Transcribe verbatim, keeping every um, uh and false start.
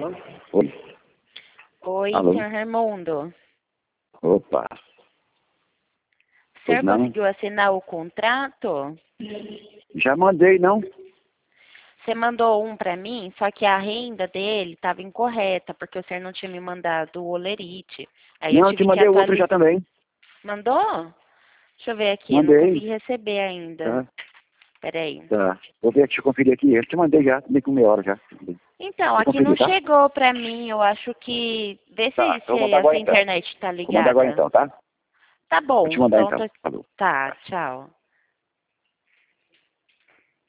Oi. Oi, Alô? senhor Raimundo. Opa. O senhor Pois não? conseguiu assinar o contrato? Já mandei, não? Você mandou um para mim, só que a renda dele estava incorreta, porque o senhor não tinha me mandado o olerite. Aí eu Não, eu te tive que mandei outro já atualizar. também. Mandou? Deixa eu ver aqui, eu não Mandei. consegui receber ainda. Tá, Peraí. tá. Vou ver, deixa eu conferir aqui. Eu te mandei já, nem com meia hora já. Então, Vou aqui não conferir, tá? chegou para mim, eu acho que... Vê Tá, se, então vou se mandar a agora sua então. internet está Vou mandar agora ligada. então, tá? Tá Vou te bom, mandar então... então. tô- Falou. Tá, tchau.